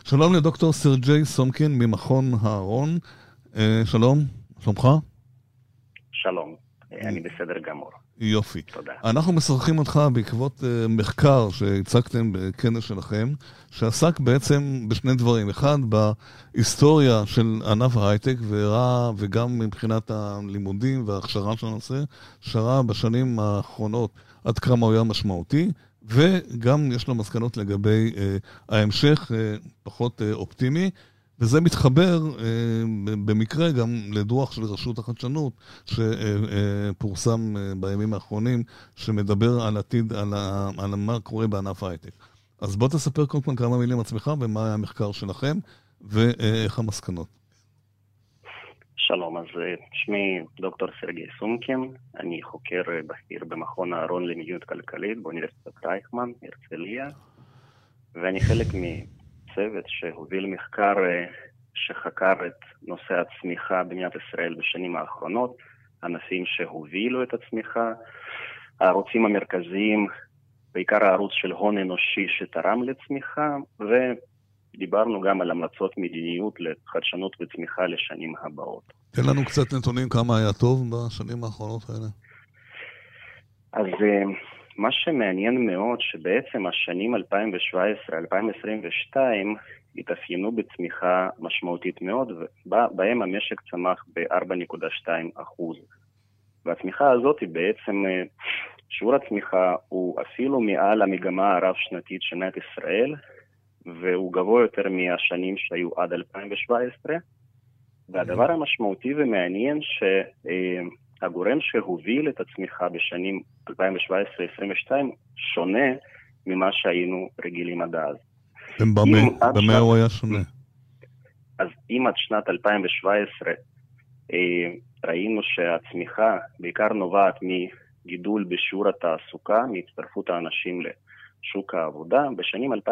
שלום לדוקטור סרג'י סומקין ממכון הארון. שלום, שלומך? שלום, אני בסדר גמור. יופי. תודה. אנחנו משוחחים אותך בעקבות מחקר שהצגתם בכנס שלכם, שעסק בעצם בשני דברים. אחד, בהיסטוריה של ענף ההייטק, וגם מבחינת הלימודים וההכשרה של הנושא, שרה בשנים האחרונות עד כמה הוא היה משמעותי, וגם יש לו מסקנות לגבי ההמשך פחות אופטימי, וזה מתחבר במקרה גם לדוח של רשות החדשנות שפורסם בימים האחרונים, שמדבר על עתיד, על מה קורה בענף ההייטק. אז בוא תספר קודם כל כמה מילים עצמך ומה היה המחקר שלכם ואיך המסקנות. שלום, אז שמי דוקטור סרגי סומקין, אני חוקר בכיר במכון הארון למדיניות כלכלית באוניברסיטת רייכמן, הרצליה, ואני חלק צוות שהוביל מחקר שחקר את נושא הצמיחה במדינת ישראל בשנים האחרונות, ענפים שהובילו את הצמיחה, הערוצים המרכזיים, בעיקר הערוץ של הון אנושי שתרם לצמיחה, ודיברנו גם על המלצות מדיניות לחדשנות וצמיחה לשנים הבאות. תן לנו קצת נתונים כמה היה טוב בשנים האחרונות האלה. אז מה שמעניין מאוד שבעצם השנים 2017-2022 התאפיינו בצמיחה משמעותית מאוד, ובהם המשק צמח ב-4.2%. והצמיחה הזאת היא בעצם, שיעור הצמיחה הוא אפילו מעל המגמה הרב-שנתית של מדינת ישראל, והוא גבוה יותר מהשנים שהיו עד 2017. והדבר המשמעותי ומעניין הגורם שהוביל את הצמיחה בשנים 2017-2022 שונה ממה שהיינו רגילים עד אז. במה הוא היה שונה? אז אם עד שנת 2017 ראינו שהצמיחה בעיקר נובעת מגידול בשיעור התעסוקה, מהצטרפות האנשים לשוק העבודה, בשנים 2017-2022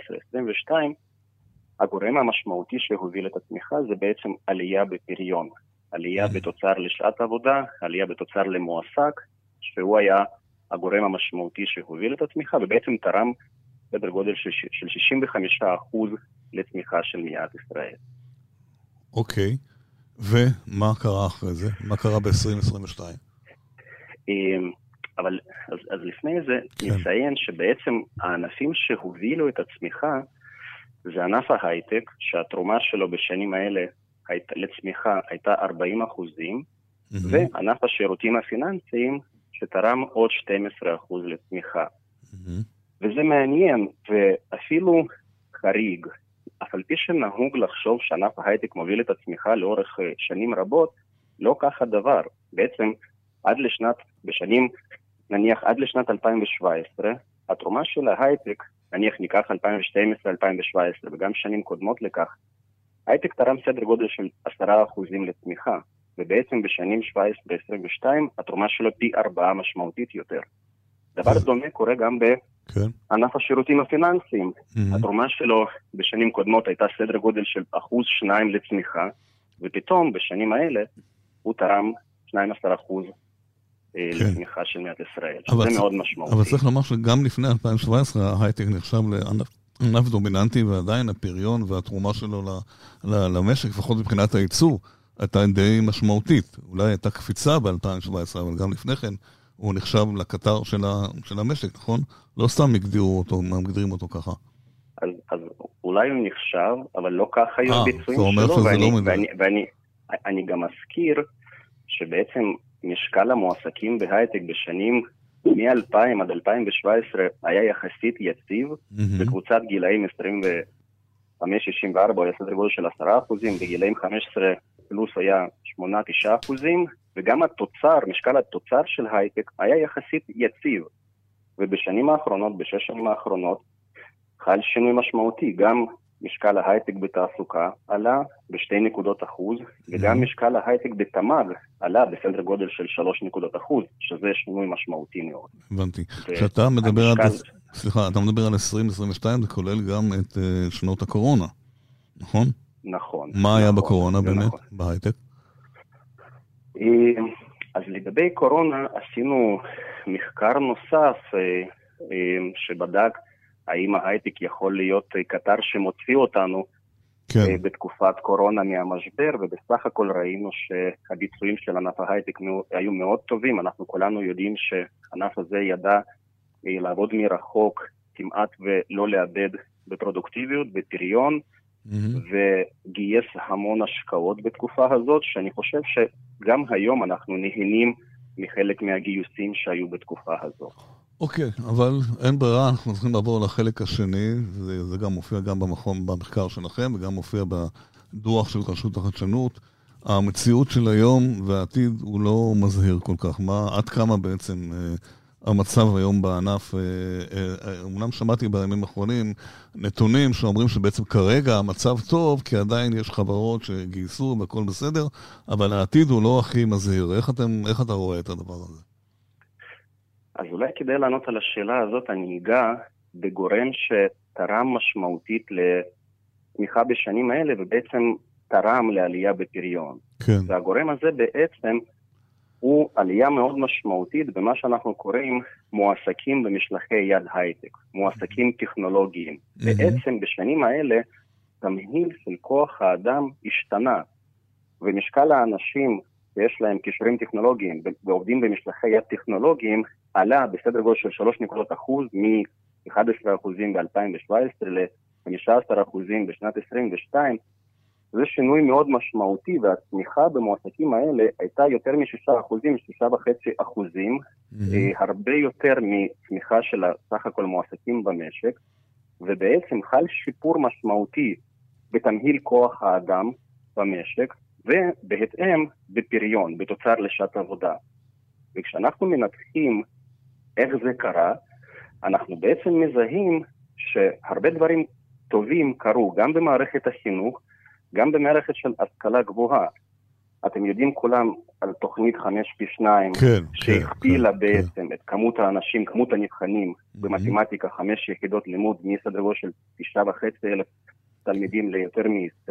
הגורם המשמעותי שהוביל את הצמיחה זה בעצם עלייה בפריון. עלייה בתוצר לשעת עבודה, עלייה בתוצר למועסק, שהוא היה הגורם המשמעותי שהוביל את הצמיחה, ובעצם תרם סדר גודל של 65% לצמיחה של מדינת ישראל. אוקיי, ומה קרה אחרי זה? מה קרה ב-2022? אבל אז לפני זה נציין שבעצם הענפים שהובילו את הצמיחה, זה ענף ההייטק, שהתרומה שלו בשנים האלה לצמיחה הייתה 40%, וענף השירותים הפיננסיים שתרם עוד 12% לצמיחה. וזה מעניין, ואפילו חריג, אף על פי שנהוג לחשוב שענף ההייטק מוביל את הצמיחה לאורך שנים רבות, לא כך הדבר. בעצם נניח עד לשנת 2017, התרומה של ההייטק, נניח ניקח 2012-2017 וגם שנים קודמות לכך, הייטק תרם סדר גודל של 10% לצמיחה, ובעצם בשנים 17-22 התרומה שלו פי 4 משמעותית יותר. דבר דומה קורה גם בענף השירותים הפיננסיים. התרומה שלו בשנים קודמות הייתה סדר גודל של 1-2% לצמיחה, ופתאום בשנים האלה הוא תרם 12% לצמיחה של מדינת ישראל. זה מאוד משמעותי. אבל צריך לומר שגם לפני 2017 ההייטק נחשב לענף דומיננטי, ועדיין הפריון והתרומה שלו למשק, לפחות מבחינת הייצוא, הייתה די משמעותית. אולי הייתה קפיצה ב-2017, אבל גם לפני כן הוא נחשב לקטר של המשק, נכון? לא סתם מגדירים אותו ככה. אז אולי הוא נחשב, אבל לא ככה היו ביצועים שלו, ואני גם אזכיר שבעצם משקל המועסקים בהייטק בשנים מ-2000 עד 2017 היה יחסית יציב, בקבוצת גילאים 25-64 היה סדר גודל של 10%, בגילאים 15 פלוס היה 8-9%, וגם משקל התוצר של הייטק היה יחסית יציב. ובשנים האחרונות, בשש שנים האחרונות, חל שינוי משמעותי, גם משקל ההייטק בתעסוקה עלה ב2%, וגם משקל ההייטק בתמ"ג עלה בסדר גודל של 3%, שזה שינוי משמעותי מאוד. הבנתי. כשאתה מדבר אתה מדבר על 2022, זה כולל גם את שנות הקורונה, נכון? נכון. מה היה בקורונה באמת, בהייטק? אז לגבי קורונה עשינו מחקר נוסף שבדק האם ההייטק יכול להיות קטר שמוציא אותנו בתקופת קורונה מהמשבר, ובסך הכל ראינו שהביצועים של ענף ההייטק היו מאוד טובים. אנחנו כולנו יודעים שהענף הזה ידע לעבוד מרחוק כמעט ולא לאבד בפרודוקטיביות, בפריון, וגייס המון השקעות בתקופה הזאת, שאני חושב שגם היום אנחנו נהנים מחלק מהגיוסים שהיו בתקופה הזאת. אוקיי, אבל אין ברירה, אנחנו צריכים לעבור לחלק השני, זה גם מופיע גם במחקר שלכם, וגם מופיע בדוח של רשות החדשנות. המציאות של היום והעתיד הוא לא מזהיר כל כך. עד כמה בעצם המצב היום בענף, אומנם שמעתי בימים האחרונים נתונים שאומרים שבעצם כרגע המצב טוב, כי עדיין יש חברות שגייסו והכל בסדר, אבל העתיד הוא לא הכי מזהיר. איך אתה רואה את הדבר הזה? אז אולי כדי לענות על השאלה הזאת, אני אגע בגורם שתרם משמעותית לתמיכה בשנים האלה, ובעצם תרם לעלייה בפריון. כן. והגורם הזה בעצם הוא עלייה מאוד משמעותית במה שאנחנו קוראים מועסקים במשלחי יד הייטק, מועסקים טכנולוגיים. בעצם בשנים האלה תמהיל של כוח האדם השתנה, ומשקל האנשים שיש להם קישורים טכנולוגיים ועובדים במשלחי יד טכנולוגיים עלה בסדר גודל של 3% מ-11% ב-2017 ל-15% בשנת 2022. זה שינוי מאוד משמעותי, והתמיכה במועסקים האלה הייתה יותר מ6%, 6.5%, הרבה יותר מתמיכה של סך הכל מועסקים במשק, ובעצם חל שיפור משמעותי בתמהיל כוח האדם במשק, ובהתאם בפריון, בתוצר לשעת עבודה. וכשאנחנו מנתחים איך זה קרה, אנחנו בעצם מזהים שהרבה דברים טובים קרו, גם במערכת החינוך, גם במערכת של השכלה גבוהה. אתם יודעים כולם על תוכנית 5x2, שהכפילה בעצם את כמות האנשים, כמות הנבחנים במתמטיקה, 5 יחידות לימוד, מסדר גודל של 9,500 תלמידים ליותר מ-20,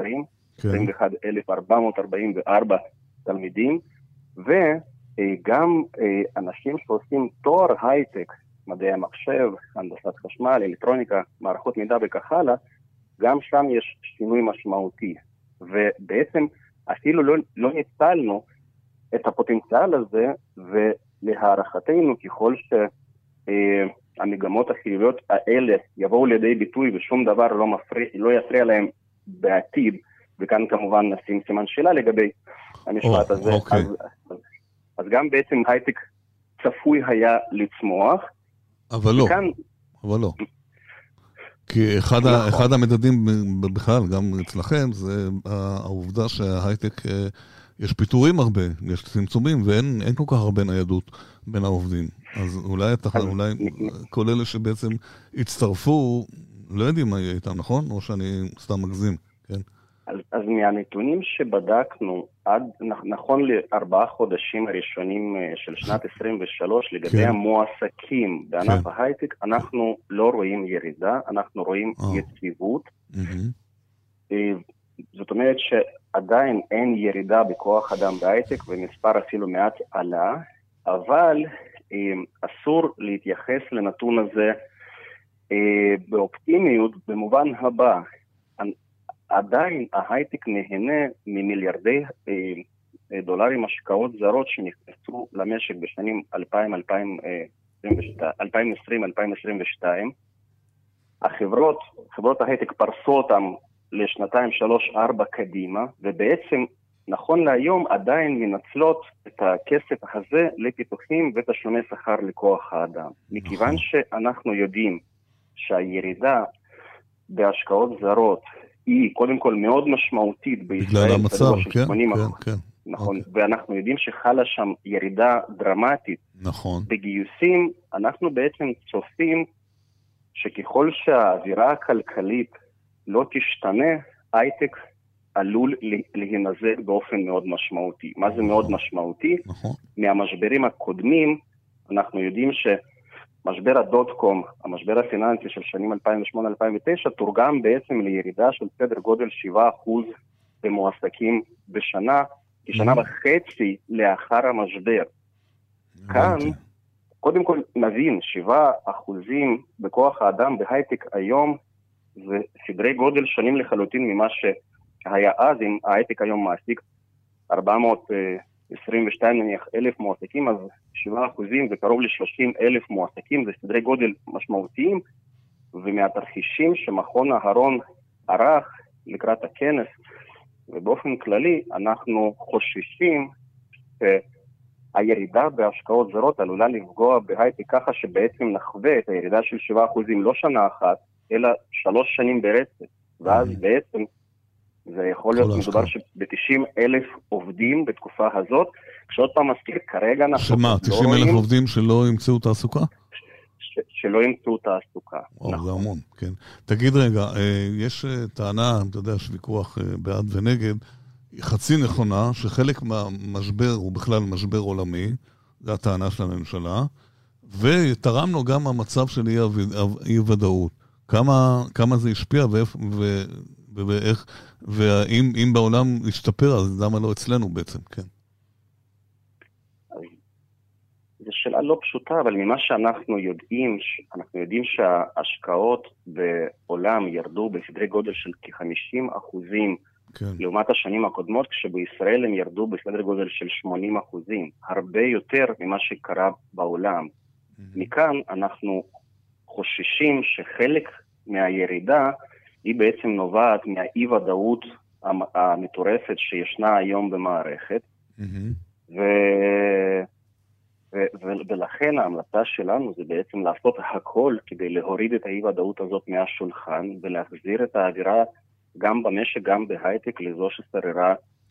21,444 תלמידים, וגם אנשים שעושים תואר הייטק, מדעי המחשב, הנדסת חשמל, אלקטרוניקה, מערכות מידע וכך הלאה, גם שם יש שינוי משמעותי. ובעצם אפילו לא ניצלנו את הפוטנציאל הזה, ולהערכתנו ככל שהמגמות החיוביות האלה יבואו לידי ביטוי ושום דבר לא יפריע להם בעתיד, וכאן כמובן נשים סימן שאלה לגבי המשפט הזה, אז גם בעצם הייטק צפוי היה לצמוח. אבל לא. כי אחד המדדים בכלל, גם אצלכם, זה העובדה שההייטק, יש פיטורים הרבה, יש צמצומים, ואין כל כך הרבה ניידות בין העובדים. אז אולי כל אלה שבעצם הצטרפו, לא יודעים מה יהיה איתם, נכון? או שאני סתם מגזים, כן? אז מהנתונים שבדקנו, נכון ל4 חודשים הראשונים של שנת 23, לגבי המועסקים בענף ההייטק, אנחנו לא רואים ירידה, אנחנו רואים יציבות. זאת אומרת שעדיין אין ירידה בכוח אדם בהייטק, ומספר אפילו מעט עלה, אבל אסור להתייחס לנתון הזה באופטימיות במובן הבא. עדיין ההייטק נהנה ממיליארדי דולרים השקעות זרות שנכנסו למשק בשנים 2020-2022. חברות ההייטק פרסו אותם לשנתיים, 3-4 קדימה, ובעצם נכון להיום עדיין מנצלות את הכסף הזה לפיתוחים ותשלומי שכר לכוח האדם. מכיוון שאנחנו יודעים שהירידה בהשקעות זרות היא קודם כל מאוד משמעותית בישראל. בגלל המצב, כן. נכון, ואנחנו יודעים שחלה שם ירידה דרמטית. נכון. בגיוסים, אנחנו בעצם צופים שככל שהאווירה הכלכלית לא תשתנה, הייטק עלול להינזק באופן מאוד משמעותי. מה זה מאוד משמעותי? נכון. מהמשברים הקודמים, אנחנו יודעים משבר הדוט-קום, המשבר הפיננסי של שנים 2008-2009, תורגם בעצם לירידה של סדר גודל 7% במועסקים בשנה, כשנה וחצי לאחר המשבר. כאן קודם כל נבין, 7% בכוח האדם בהייטק היום, זה סדרי גודל שונים לחלוטין ממה שהיה אז. אם ההייטק היום מעסיק 422 נניח אלף מועסקים, אז 7% זה קרוב ל-30,000 מועסקים, זה סדרי גודל משמעותיים, ומהתרחישים שמכון אהרון ערך לקראת הכנס, ובאופן כללי אנחנו חוששים שהירידה בהשקעות זרות עלולה לפגוע בהייטק ככה שבעצם נחווה את הירידה של 7% לא שנה אחת, אלא 3 שנים ברצף, ואז בעצם זה יכול להיות מדובר ב-90,000 עובדים בתקופה הזאת, כשעוד פעם מזכיר, כרגע אנחנו... שמה, 90,000 עובדים שלא ימצאו תעסוקה? שלא ימצאו תעסוקה. זה המון, כן. תגיד רגע, יש טענה, אתה יודע, יש ויכוח בעד ונגד, חצי נכונה, שחלק מהמשבר הוא בכלל משבר עולמי, זו הטענה של הממשלה, ותרמנו גם המצב של אי-ודאות. כמה זה השפיע ואיך, ואם בעולם ישתפר, אז למה לא אצלנו בעצם, כן. זו שאלה לא פשוטה, אבל ממה שאנחנו יודעים, אנחנו יודעים שההשקעות בעולם ירדו בסדרי גודל של כ-50%, כן. לעומת השנים הקודמות, כשבישראל הם ירדו בסדר גודל של 80%, הרבה יותר ממה שקרה בעולם. מכאן אנחנו חוששים שחלק מהירידה היא בעצם נובעת מהאי-ודאות המטורפת שישנה היום במערכת, ולכן ההמלצה שלנו זה בעצם לעשות הכל כדי להוריד את האי-ודאות הזאת מהשולחן, ולהחזיר את האווירה גם במשק, גם בהייטק, לזו ששררה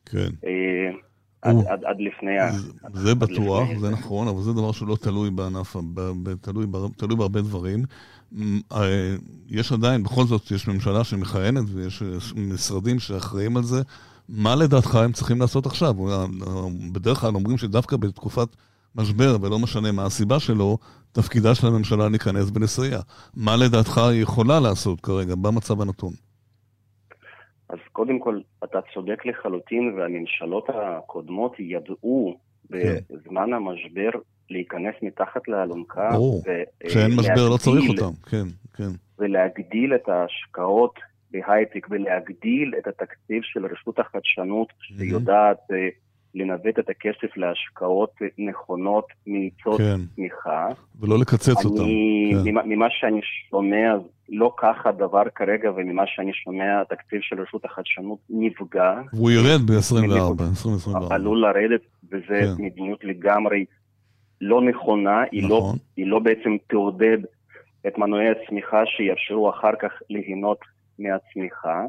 עד לפני... זה בטוח, זה נכון, אבל זה דבר שלא תלוי בענף, תלוי בהרבה דברים. יש עדיין, בכל זאת, יש ממשלה שמכהנת, ויש משרדים שאחראים על זה. מה לדעתך הם צריכים לעשות עכשיו? בדרך כלל אומרים שדווקא בתקופת משבר, ולא משנה מה הסיבה שלו, תפקידה של הממשלה להיכנס ולסייע. מה לדעתך היא יכולה לעשות כרגע, במצב הנתון? אז קודם כל, אתה צודק לחלוטין, והממשלות הקודמות ידעו בזמן המשבר להיכנס מתחת לאלונקה. כשאין משבר לא צריך אותם, כן, כן. ולהגדיל את ההשקעות בהייטק, ולהגדיל את התקציב של רשות החדשנות, שיודעת לנווט את הכסף להשקעות נכונות מניצות תמיכה. ולא לקצץ אותם. ממה שאני שומע, לא ככה דבר כרגע, וממה שאני שומע, התקציב של רשות החדשנות נפגע. והוא ירד ב-2024. עלול לרדת, וזה מדיניות לגמרי לא נכונה, היא לא בעצם תעודד את מנועי הצמיחה שיאפשרו אחר כך ליהנות מהצמיחה.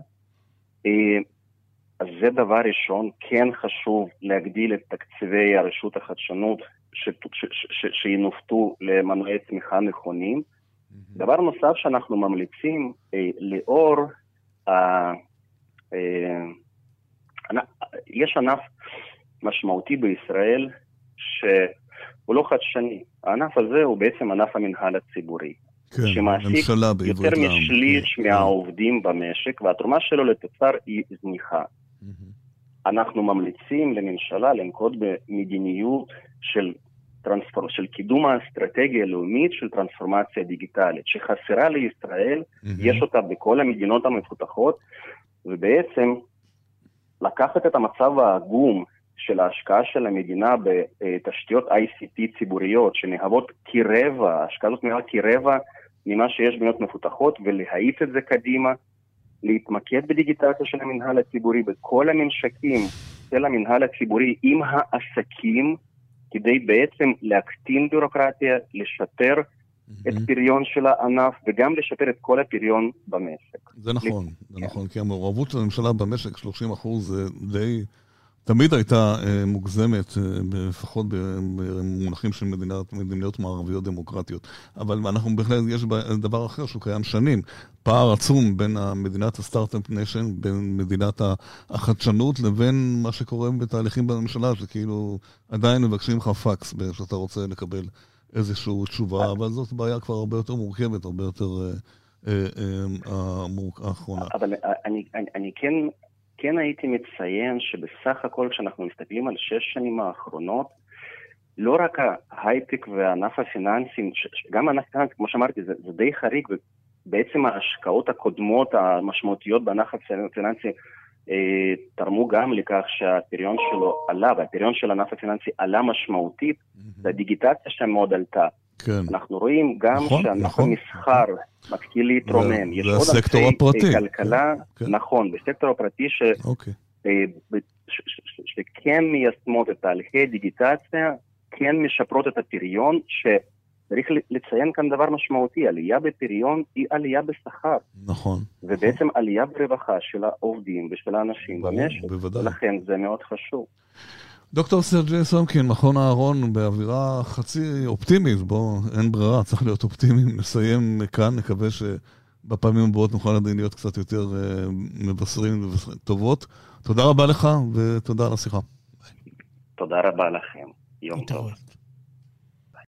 אז זה דבר ראשון, כן חשוב להגדיל את תקציבי הרשות החדשנות שינופתו למנועי צמיחה נכונים. דבר נוסף שאנחנו ממליצים, לאור, יש ענף משמעותי בישראל שהוא לא חדשני. הענף הזה הוא בעצם ענף המנהל הציבורי. כן, שמעסיק יותר משליש מהעובדים במשק, והתרומה שלו לתוצר היא זניחה. אנחנו ממליצים לממשלה לנקוט במדיניות של קידום האסטרטגיה הלאומית של טרנספורמציה דיגיטלית, שחסרה לישראל, יש אותה בכל המדינות המפותחות, ובעצם לקחת את המצב העגום של ההשקעה של המדינה בתשתיות ICT ציבוריות, שמהוות כרבע, ההשקעה הזאת מהווה כרבע ממה שיש במדינות מפותחות, ולהאיץ את זה קדימה, להתמקד בדיגיטציה של המנהל הציבורי, בכל הממשקים של המנהל הציבורי עם העסקים, כדי בעצם להקטין בירוקרטיה, לשפר את פריון של הענף, וגם לשפר את כל הפריון במשק. זה נכון, זה נכון, כי המעורבות של הממשלה במשק, 30% זה די... תמיד הייתה מוגזמת, לפחות במונחים של מדינות מערביות דמוקרטיות. אבל אנחנו בהחלט, יש דבר אחר שהוא קיים שנים. פער עצום בין מדינת הסטארט-אפ ניישן, בין מדינת החדשנות, לבין מה שקורה בתהליכים בממשלה, שכאילו עדיין מבקשים לך פקס, שאתה רוצה לקבל איזושהי תשובה, אבל זאת בעיה כבר הרבה יותר מורכבת, הרבה יותר האחרונה. אבל אני כן הייתי מציין שבסך הכל כשאנחנו מסתכלים על 6 שנים האחרונות, לא רק ההייטק והענף הפיננסי, גם הענף הפיננסי, כמו שאמרתי, זה די חריג, ובעצם ההשקעות הקודמות המשמעותיות בענף הפיננסי תרמו גם לכך שהפריון שלו עלה, והפריון של הענף הפיננסי עלה משמעותית, והדיגיטציה שמאוד עלתה. כן. אנחנו רואים גם שענף המסחר מתחיל להתרומם. יש עוד ענפי כלכלה, נכון, בסקטור הפרטי שכן מיישמות את תהליכי דיגיטציה, כן משפרות את הפריון, שצריך לציין כאן דבר משמעותי, עלייה בפריון היא עלייה בשכר. נכון. ובעצם עלייה ברווחה של העובדים ושל האנשים במשק. ולכן זה מאוד חשוב. דוקטור סרג'י סומקין, מכון אהרון, באווירה חצי אופטימית, בוא, אין ברירה, צריך להיות אופטימיים, נסיים כאן, נקווה שבפעמים הבאות נוכל עדיין להיות קצת יותר מבשרים וטובות. תודה רבה לך ותודה על השיחה. תודה רבה לכם, יום טוב.